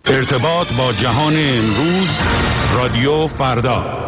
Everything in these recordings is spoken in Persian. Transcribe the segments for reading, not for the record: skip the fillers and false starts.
ارتباط با جهان امروز، رادیو فردا.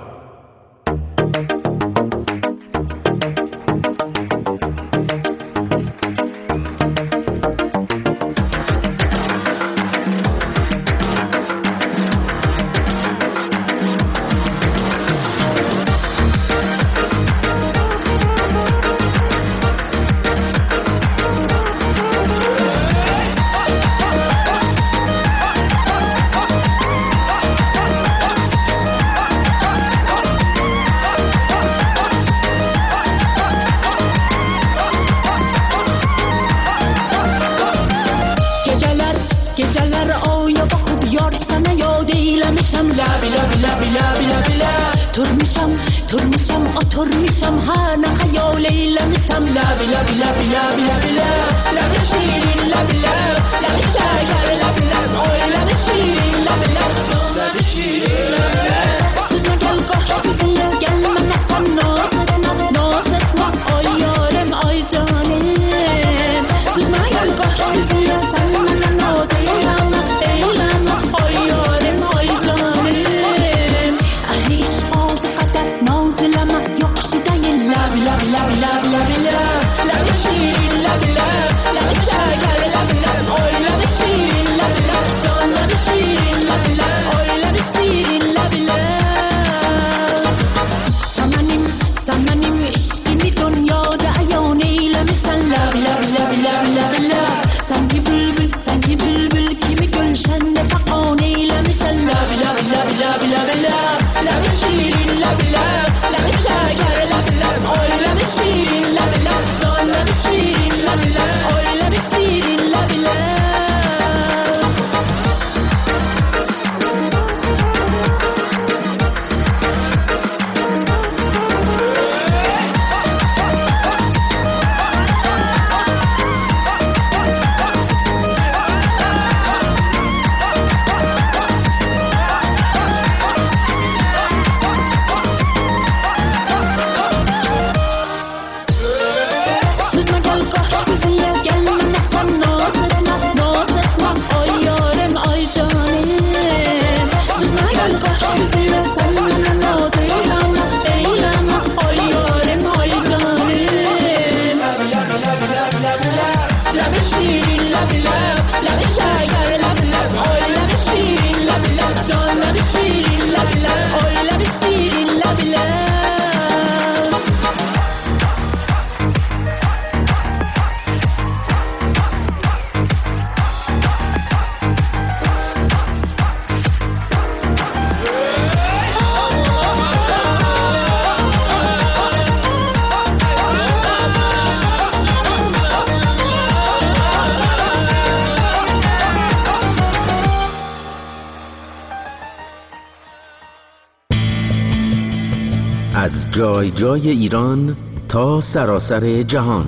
از جای جای ایران تا سراسر جهان،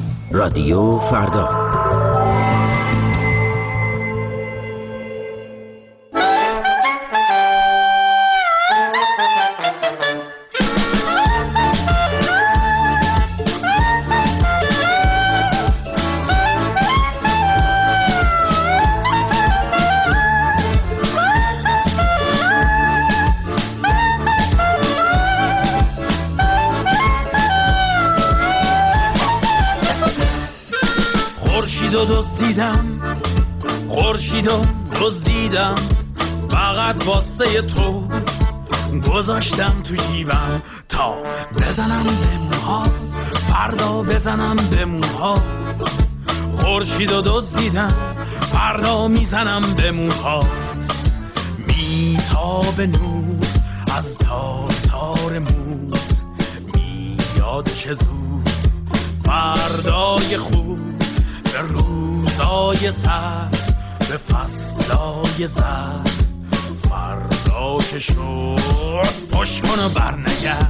رادیو فردا. خورشیدو دزدیدم فقط واسه تو گذاشتم تو جیبم تا بزنم به موها، فردا بزنم به موها. خورشیدو دزدیدم فردا میزنم به موها. میتاب نور از تار تار موت، میاد چه زود فردای خوب، به روزای سرد، به فصلای زرد. فردا که شد پشت کن و برنگرد.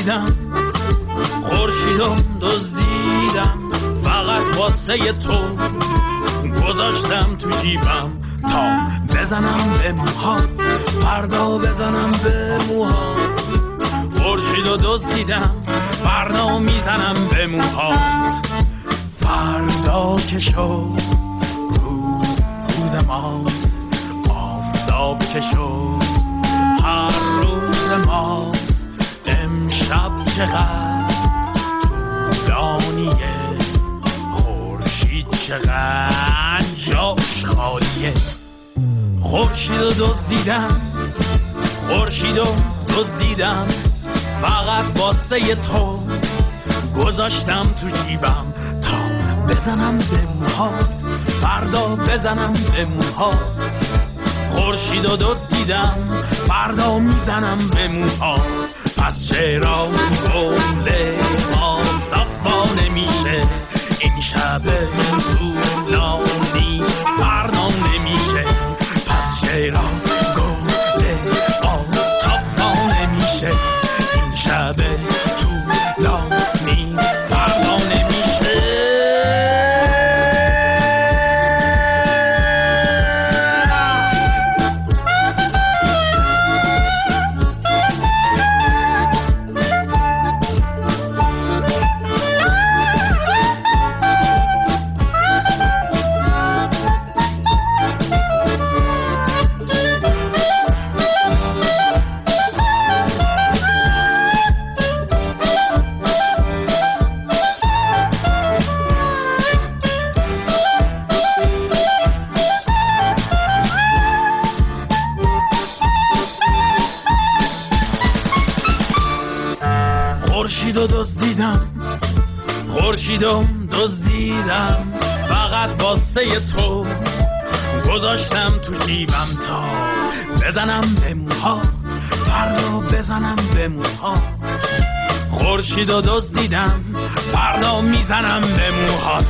دزدیدم، خورشیدو دزدیدم، فقط واسه تو گذاشتم تو جیبم تا بزنم به موهات، فردا بزنم به موهات. خورشیدو دزدیدم، فردا میزنم به موهات. فردا که شد روز ماست، آفتاب که شد هر روز ماست. امشب چقدر طولانیه، خورشید چقدر جاش خالیه. خورشیدو دزدیدم، خورشیدو دزدیدم، فقط واسه تو گذاشتم تو جیبم تا بزنم به موهات، فردا بزنم به موهات. خورشیدو دزدیدم، فردا میزنم به موهات. پس چرا گله آفتاب وا نمیشه، این شب طولانی فردا نمیشه. پس چرا گله آفتاب وا نمیشه، این شب طولانی فردا نمیشه. خورشیدو دزدیدم، خورشیدو دزدیدم، فقط واسه تو گذاشتم تو جیبم تا بزنم به موهات، فردا بزنم به موهات. خورشیدو دزدیدم، فردا میزنم به موهات.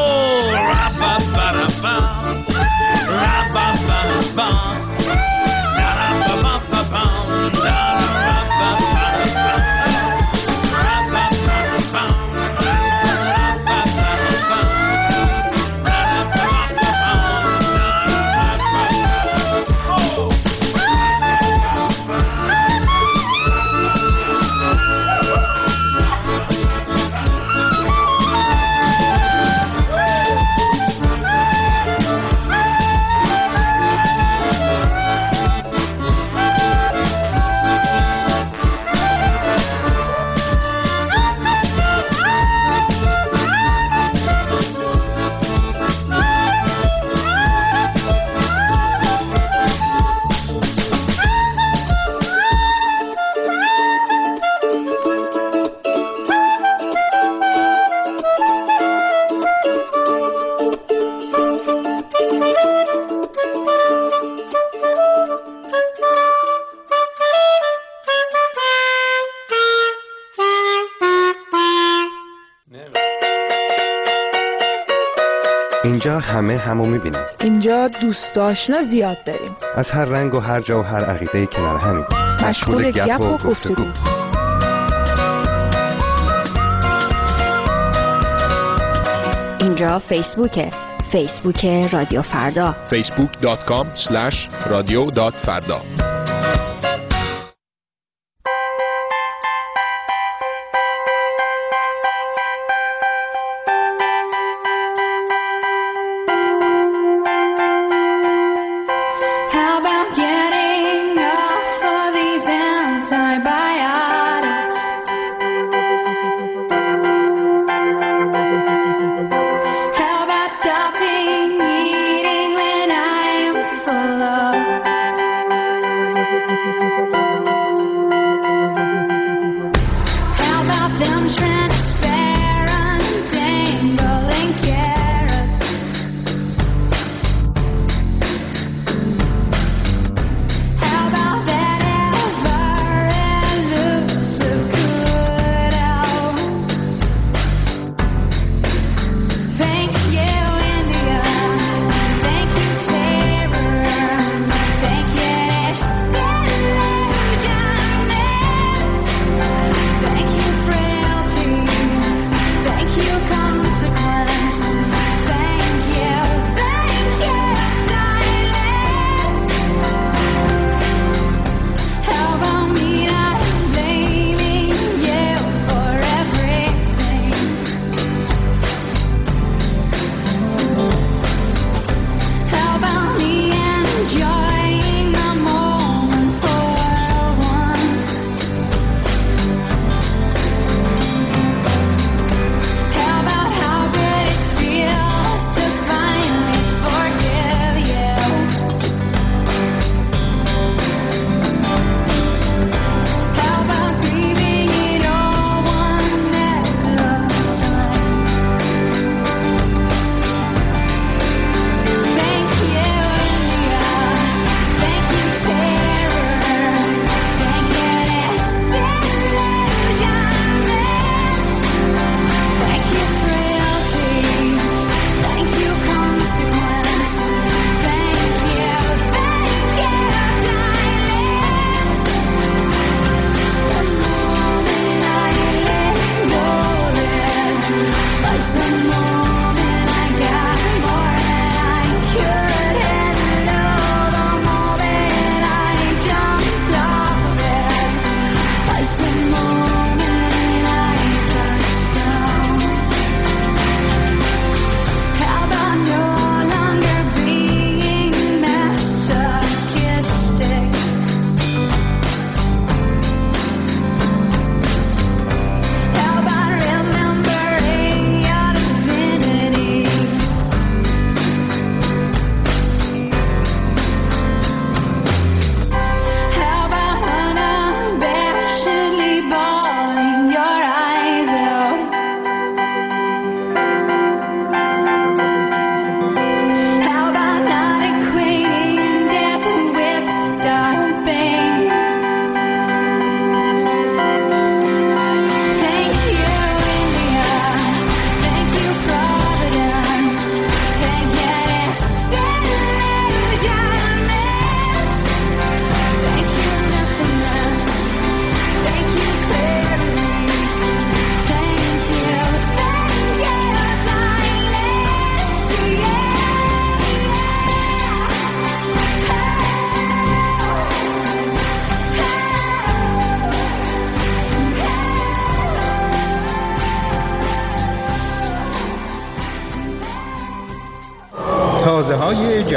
اینجا همه همو میبینیم. اینجا دوست آشنا زیاد داریم، از هر رنگ و هر جا و هر عقیده کنار همیم، مشغول گپ و گفتگو. اینجا فیسبوکه، فیسبوک رادیو فردا، facebook.com/radio.farda.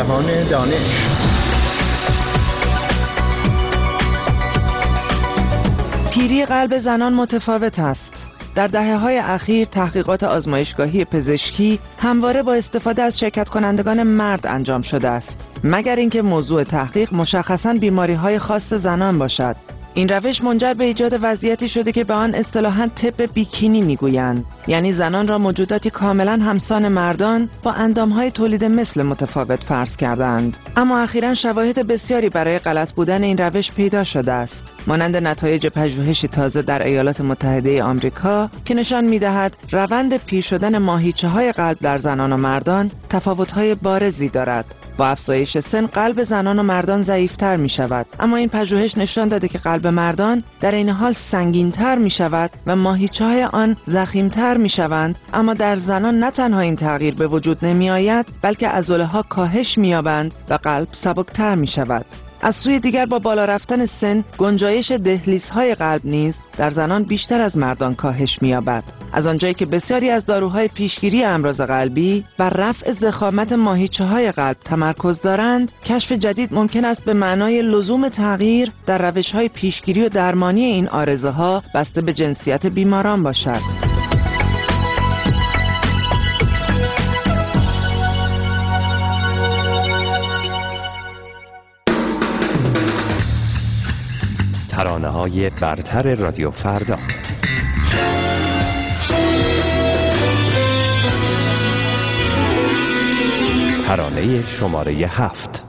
جهان دانش. پیری قلب زنان متفاوت است. در دهه‌های اخیر تحقیقات آزمایشگاهی پزشکی همواره با استفاده از شرکت کنندگان مرد انجام شده است، مگر اینکه موضوع تحقیق مشخصاً بیماری‌های خاص زنان باشد. این روش منجر به ایجاد وضعیتی شده که به آن اصطلاحاً طب بیکینی میگویند، یعنی زنان را موجوداتی کاملاً همسان مردان با اندام‌های تولید مثل متفاوت فرض کردند. اما اخیراً شواهد بسیاری برای غلط بودن این روش پیدا شده است، مانند نتایج پژوهشی تازه در ایالات متحده آمریکا که نشان می‌دهد روند پیر شدن ماهیچه‌های قلب در زنان و مردان تفاوت‌های بارزی دارد. با افزایش سن قلب زنان و مردان ضعیف‌تر می‌شود، اما این پژوهش نشان داده که قلب مردان در این حال سنگین‌تر می‌شود و ماهیچه‌های آن ضخیم‌تر می‌شوند. اما در زنان نه تنها این تغییر به وجود نمی‌آید، بلکه عضله‌ها کاهش می‌یابند و قلب سبکتر می‌شود. از سوی دیگر با بالا رفتن سن، گنجایش دهلیزهای قلب نیز در زنان بیشتر از مردان کاهش می‌یابد. از آنجایی که بسیاری از داروهای پیشگیری امراض قلبی بر رفع ضخامت ماهیچه‌های قلب تمرکز دارند، کشف جدید ممکن است به معنای لزوم تغییر در روش‌های پیشگیری و درمانی این عارضه‌ها بسته به جنسیت بیماران باشد. ترانه‌های برتر رادیو فردا. ترانه شماره 7.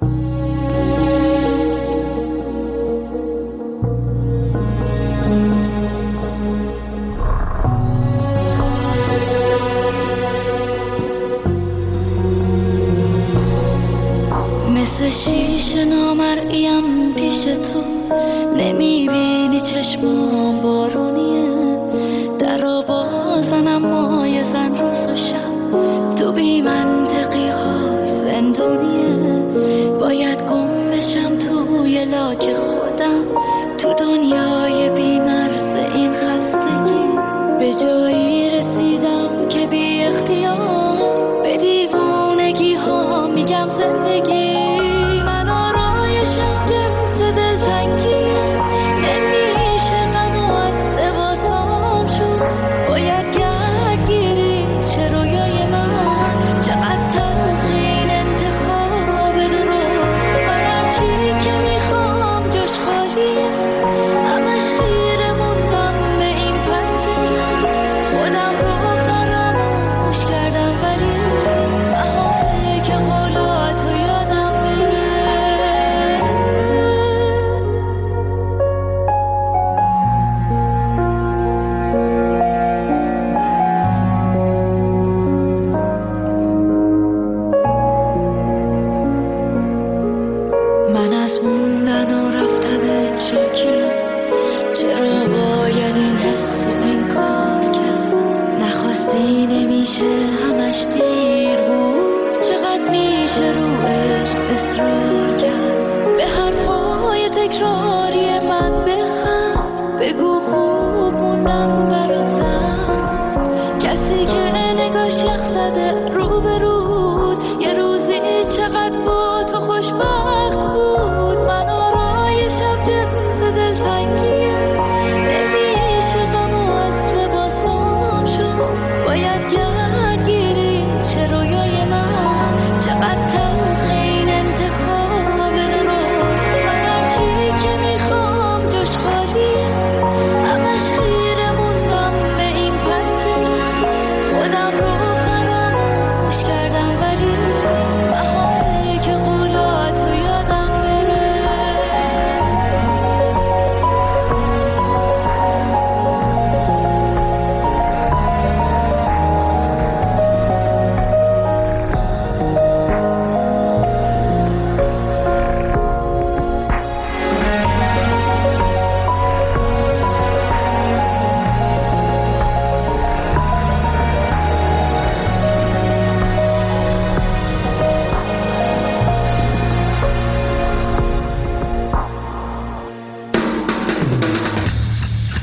مثل شیشه نامرئیم پیش تو، نمیبینی چشمام بارونیه، در آوازنم مای زن روز و شب، تو بی منطقی های زندونیه، باید گم بشم توی لاک خودم، تو دنیای بی مرز این خستگی، به جایی رسیدم که بی اختیار به دیوانگی ها میگم زندگی.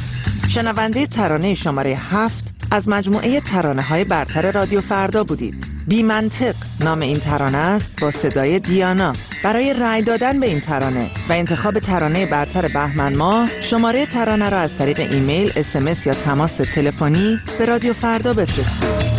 شنونده ترانه شماره 7 از مجموعه ترانه‌های برتر رادیو فردا بودید. بی منطق نام این ترانه است با صدای دیانا. برای رأی دادن به این ترانه و انتخاب ترانه برتر بهمن ماه شماره ترانه را از طریق ایمیل، SMS یا تماس تلفنی به رادیو فردا بفرستید.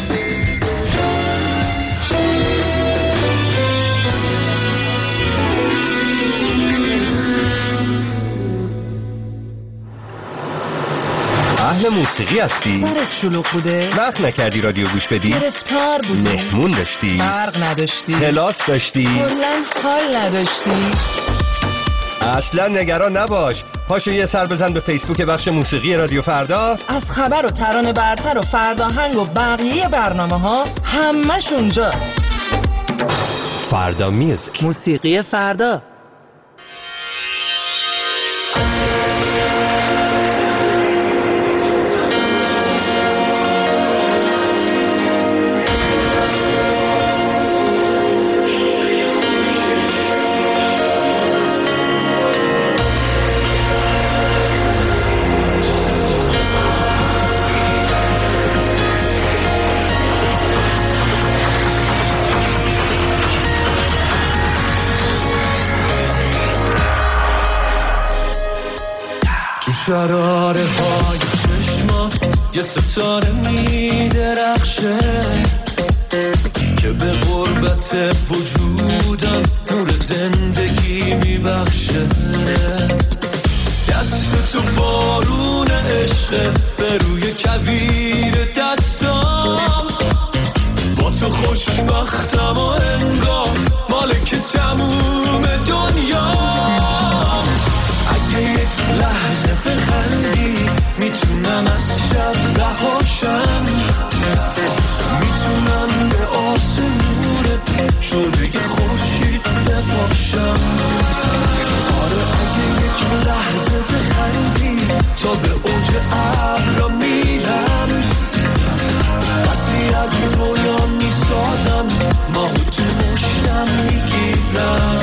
اهل موسیقی هستی؟ سرت شلوغ بوده؟ وقت نکردی رادیو گوش بدی؟ گرفتار بودی؟ مهمون داشتی؟ برق نداشتی؟ کلاس داشتی؟ کلاً حال نداشتی؟ اصلا نگران نباش، پاشو یه سر بزن به فیسبوک بخش موسیقی رادیو فردا. از خبر و ترانه برتر و فرداهنگ و بقیه برنامه ها همش اونجاست. فردا میوزیک، موسیقی فردا. شراره های چشمات یه ستاره می درخشه که به غربت وجودم نور زندگی می بخشه. دست تو بارون عشقه به روی کویر دستام، با تو خوشبختم و انگار مالک تموم دنیا. اگه یک لحظه بخندی میتونم از شب رهاشم، میتونم به آسمون شده خورشید بپاشم. آره اگه یک لحظه بخندی تا به اوج ابر میرم، بسی از رویا میسازم ماهو تو مشتم میگیرم.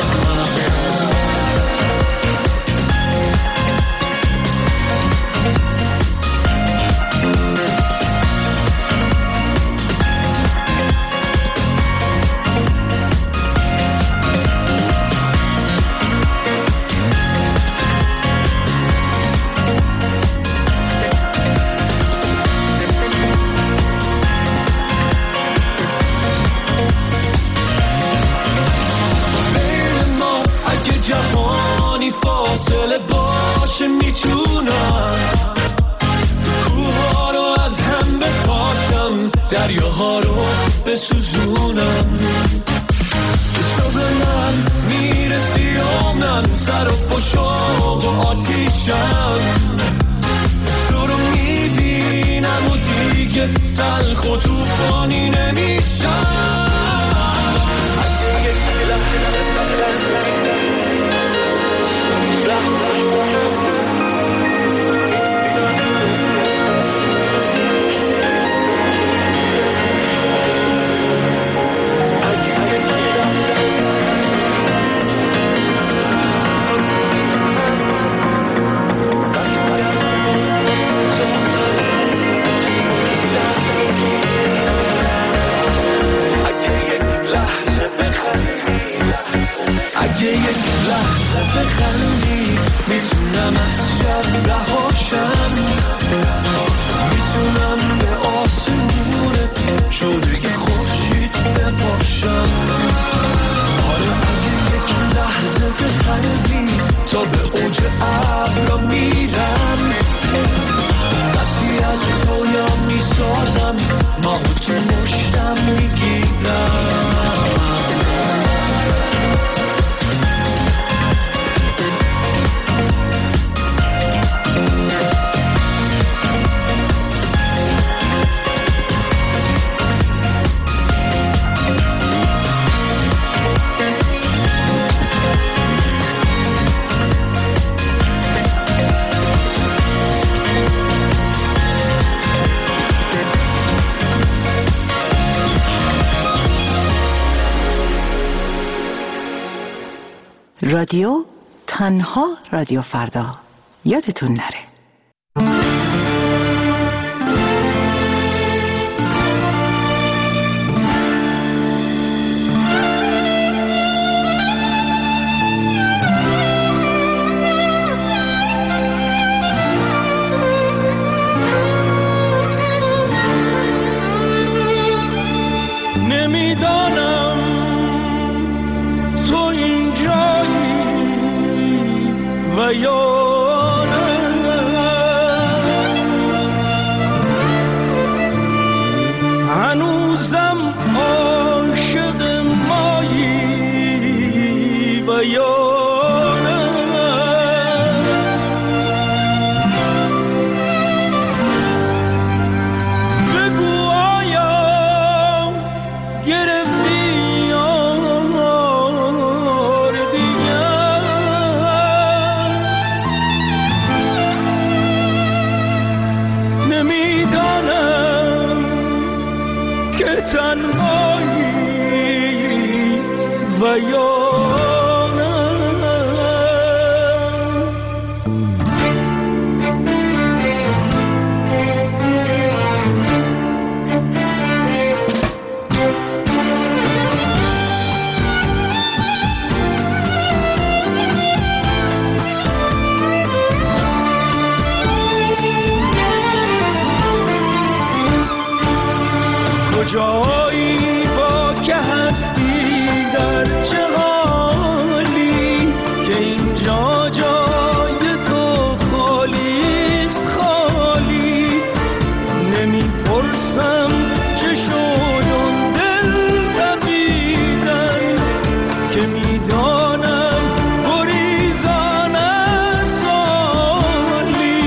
دریاها رو بسوزونم، تو به من میرسی و من سر و شوق و آتیشم. تو رو میبینم و دیگه تلخ و توفانی نمیشم. اگه یک لحظه بخندی میتونم از شب رهاشم، میتونم به آسمون شده خورشید بپاشم. آره اگه یک لحظه بخندی تا به اوج ابر میرم، بسی از رویا میسازم ماهو تو مشتم میگیرم. رادیو تنها رادیو فردا، یادتون نره. و یا نه. هنوزم عاشق مایی و یا و یا کجایی با که هستی در چه حالی که اینجا جای تو خالیست خالی نمیپرسم چه شد اون دل تبیدن که میدانم گریزان از سالی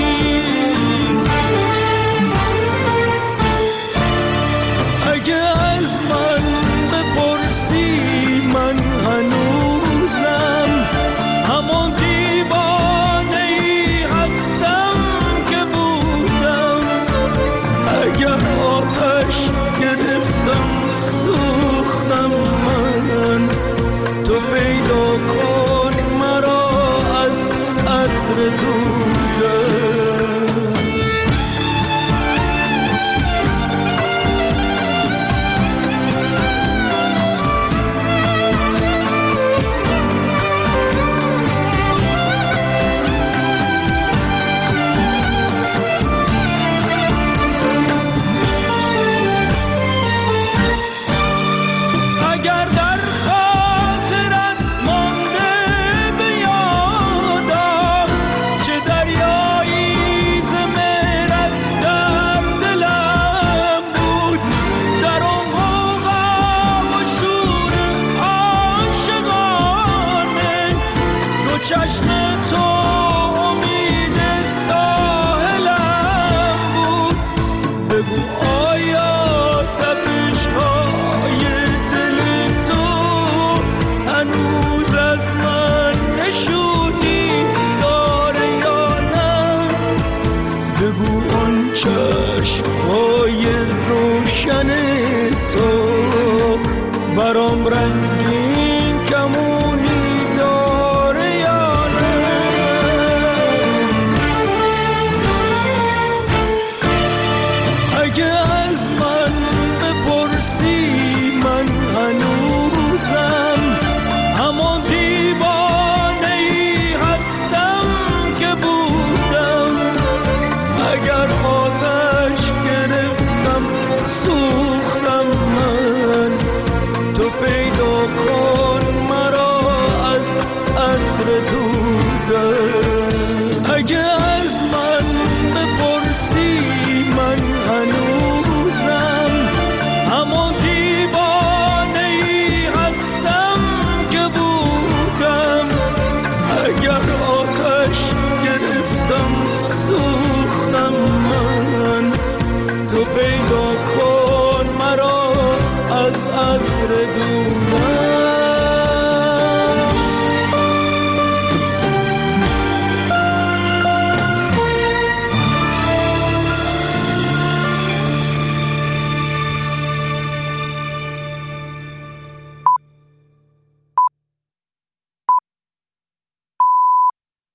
اگه از من بپرسی من هنوزم همون دیوانه‌ای هستم که بودم اگه آتش گرفتم سوختم من تو پیدا کن مرا از عطر دوزم اگر در خاطرت مانده به یادم چه دریایی ز مهرت در دلم بود در اون غوغا و شور عاشقانه دو چشم تو